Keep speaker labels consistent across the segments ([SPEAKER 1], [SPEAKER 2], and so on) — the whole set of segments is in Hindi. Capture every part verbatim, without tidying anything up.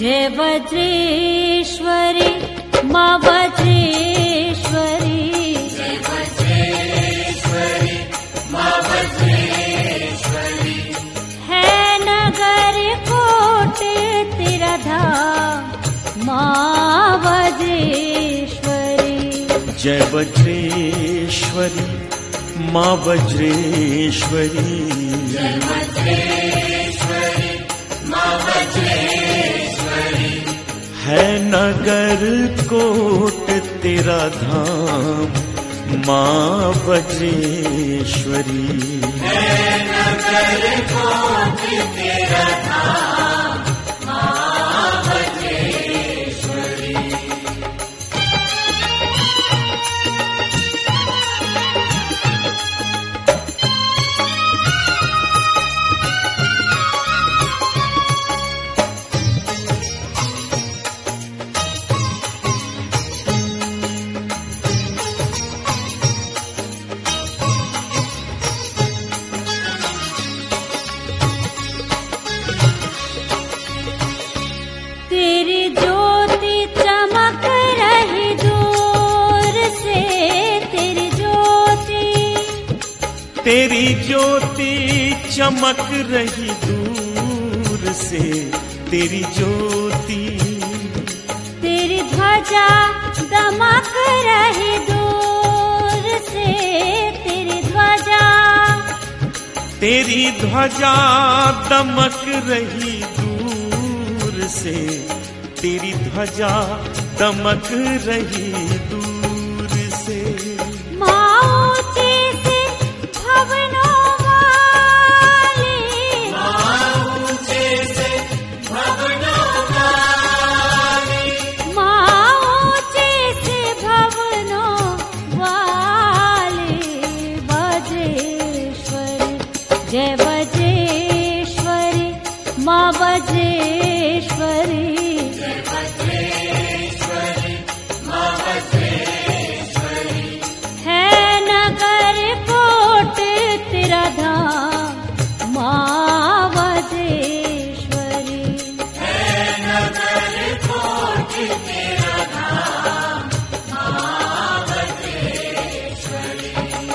[SPEAKER 1] जय वज्रेश्वरी माँ वज्रेश्वरी,
[SPEAKER 2] जय वज्रेश्वरी माँ वज्रेश्वरी।
[SPEAKER 1] है नगर कोट तेरा धाम माँ वज्रेश्वरी।
[SPEAKER 3] जय वज्रेश्वरी माँ वज्रेश्वरी,
[SPEAKER 2] जय वज्रेश्वरी माँ वज्रेश्वरी।
[SPEAKER 3] है नगर कोट तेरा धाम माँ वज्रेश्वरी,
[SPEAKER 2] है नगर कोट तेरा धाम माँ वज्रेश्वरी।
[SPEAKER 1] तेरी ज्योति चमक रही दूर से, तेरी ज्योति
[SPEAKER 3] तेरी ज्योति चमक रही दूर से, तेरी ज्योति
[SPEAKER 1] तेरी ध्वजा दमक रही दूर से, तेरी ध्वजा
[SPEAKER 3] तेरी ध्वजा दमक रही दूर से, तेरी ध्वजा दमक रही दूर से।
[SPEAKER 1] माँ ऊंचे से भवनों वाली,
[SPEAKER 2] माँ ऊंचे से भवनों वाली,
[SPEAKER 1] माँ ऊंचे से भवनों वाली वज्रेश्वरी। जय वज्रेश्वरी माँ वज्रेश्वरी,
[SPEAKER 2] जय वज्रेश्वरी माँ वज्रेश्वरी।
[SPEAKER 1] है नगर कोट तेरा धाम माँ वज्रेश्वरी।
[SPEAKER 2] है नगर कोट तेरा धाम माँ वज्रेश्वरी।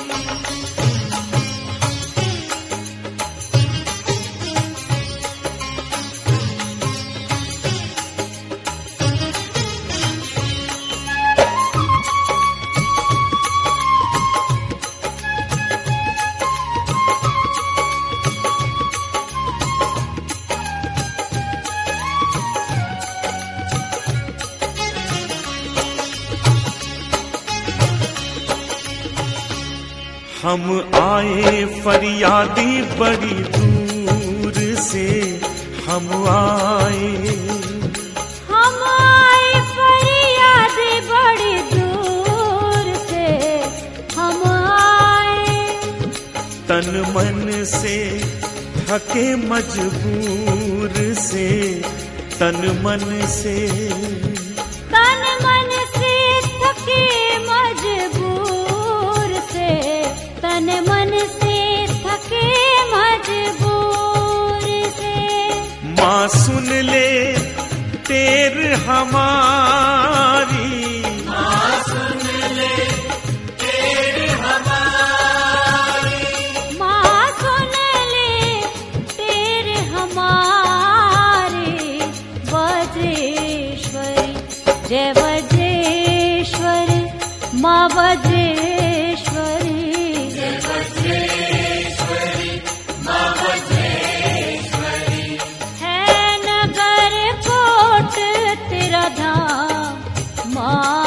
[SPEAKER 3] हम आए फरियादी बड़ी दूर से, हम आए
[SPEAKER 1] हम आए फरियाद बड़ी दूर से, हम आए
[SPEAKER 3] तन मन से थके मजबूर से, तन मन से
[SPEAKER 1] तन मन से थके मजबूर से, तन मन से थके मजबूर से।
[SPEAKER 3] माँ सुन ले तेर हमारी,
[SPEAKER 2] माँ सुन ले तेरे हमारी,
[SPEAKER 1] माँ सुन ले तेरे हमारे वज्रेश्वरी। जय वज्रेश्वरी माँ वज्रेश्वरी,
[SPEAKER 2] जय वज्रेश्वरी माँ वज्रेश्वरी।
[SPEAKER 1] है नगर कोट तेरा धाम माँ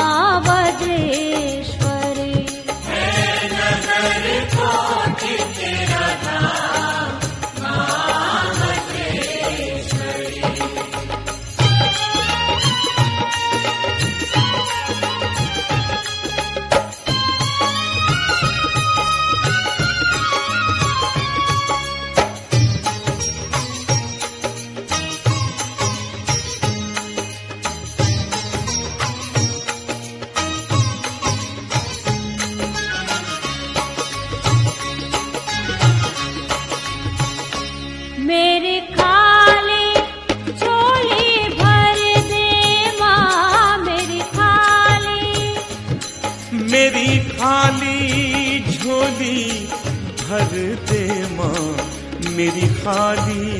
[SPEAKER 3] भर दे माँ मेरी थाली।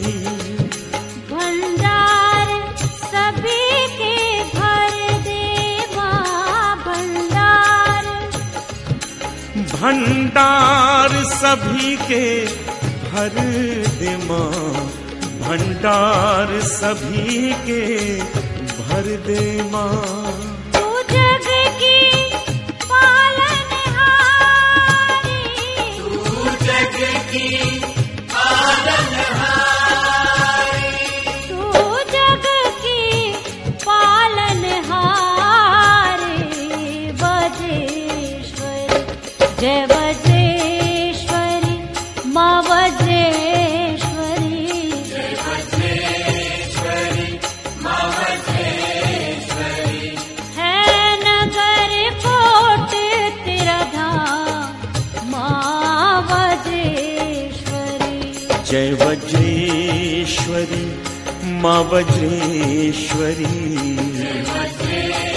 [SPEAKER 1] भंडार सभी के भर दे माँ भंडार।
[SPEAKER 3] भंडार सभी के भर दे माँ भंडार सभी के भर दे माँ।
[SPEAKER 1] तू जग की पालनहारी,
[SPEAKER 2] तू जग की पालनहारी,
[SPEAKER 1] तू जग की पालनहारी। वज्रेश्वरी जय वज्रेश्वरी माँ वज्रेश्वरी।
[SPEAKER 2] जय वज्रेश्वरी माँ वज्रेश्वरी।
[SPEAKER 1] है नगर कोट तेरा धाम माँ वज्रेश्वरी।
[SPEAKER 3] जय वज्रेश्वरी माँ वज्रेश्वरी।
[SPEAKER 2] जय वज्रेश्वरी